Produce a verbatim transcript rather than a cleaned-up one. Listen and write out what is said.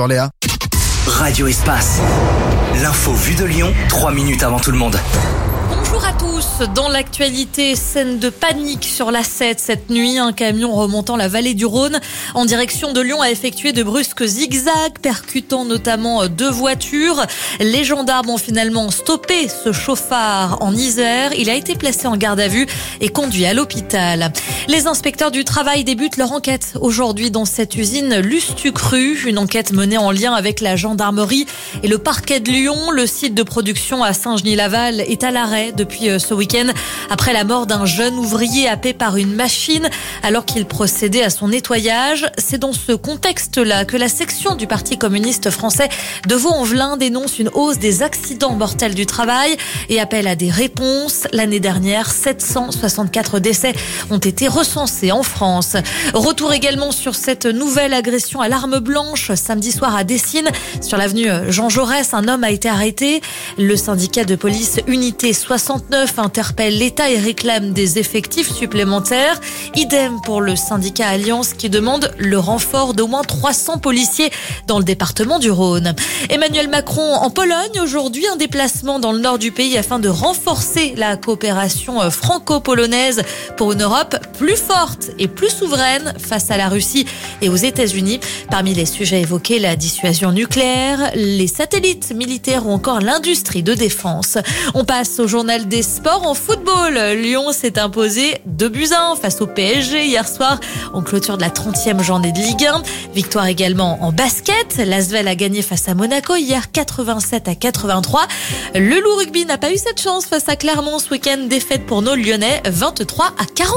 Bonjour Léa. Radio Espace. L'info vue de Lyon, trois minutes avant tout le monde. Bonjour à tous. Dans l'actualité, scène de panique sur l'A sept cette nuit. Un camion remontant la vallée du Rhône en direction de Lyon a effectué de brusques zigzags, percutant notamment deux voitures. Les gendarmes ont finalement stoppé ce chauffard en Isère. Il a été placé en garde à vue et conduit à l'hôpital. Les inspecteurs du travail débutent leur enquête aujourd'hui dans cette usine Lustucru. Une enquête menée en lien avec la gendarmerie et le parquet de Lyon. Le site de production à Saint-Genis-Laval est à l'arrêt depuis ce week-end après la mort d'un jeune ouvrier happé par une machine alors qu'il procédait à son nettoyage. C'est dans ce contexte-là que la section du Parti communiste français de Vaux-en-Velin dénonce une hausse des accidents mortels du travail et appelle à des réponses. L'année dernière, sept cent soixante-quatre décès ont été recensés en France. Retour également sur cette nouvelle agression à l'arme blanche samedi soir à Dessines. Sur l'avenue Jean Jaurès, un homme a été arrêté. Le syndicat de police Unité soixante-neuf interpelle l'État et réclame des effectifs supplémentaires. Idem pour le syndicat Alliance qui demande le renfort d'au moins trois cents policiers dans le département du Rhône. Emmanuel Macron en Pologne aujourd'hui, un déplacement dans le nord du pays afin de renforcer la coopération franco-polonaise pour une Europe plus forte et plus souveraine face à la Russie et aux États-Unis. Parmi les sujets évoqués, la dissuasion nucléaire, les satellites militaires ou encore l'industrie de défense. On passe au journal des sports. En football, Lyon s'est imposé deux buts à un face au P S G hier soir en clôture de la trentième journée de Ligue un. Victoire également en basket. L'Asvel a gagné face à Monaco hier quatre-vingt-sept à quatre-vingt-trois. Le Loup Rugby n'a pas eu cette chance face à Clermont ce week-end. Défaite pour nos Lyonnais vingt-trois à quarante.